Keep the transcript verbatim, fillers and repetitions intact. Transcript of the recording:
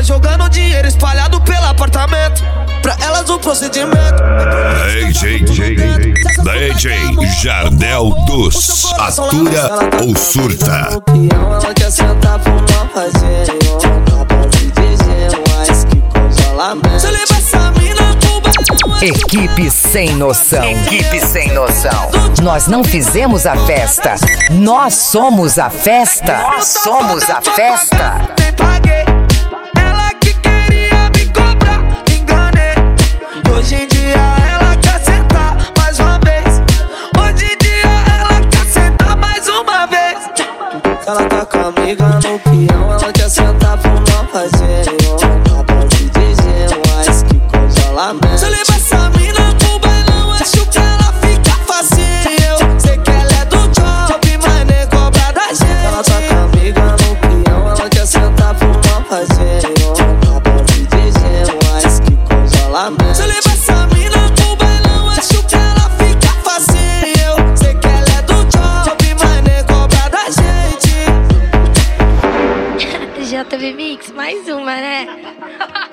ela jogando dinheiro espalhado pelo apartamento. Pra elas o procedimento D J, D J Jardel dos Atura ou Surta. Ela quer sentar pro mal fazer. Ela pode dizer, mas que coisa lamenta. Se eu levar essa mina pro bailão. Equipe sem noção. Equipe sem noção. Nós não fizemos a festa. Nós somos a festa. Nós somos a festa. Nem paguei. Ela que queria me cobrar, me enganei. Hoje em dia ela quer sentar mais uma vez. Hoje em dia ela quer sentar mais uma vez. Ela tá com a amiga no peão. Ela quer sentar pro mal fazer. Ela pode dizer, mas que coisa lamenta. Se eu levar essa mina pro bailão, acho que ela fica facinho. Sei que ela é do job, mas nem cobra da gente. Ela tá com a amiga no peão. Ela quer sentar pro mal fazer. Ela pode dizer, mas que coisa lamenta. Se eu levar essa mina pro bailão, acho que ela fica facinho. Sei que ela é do job, mas nem cobra da gente. J B Mix, mais uma, né?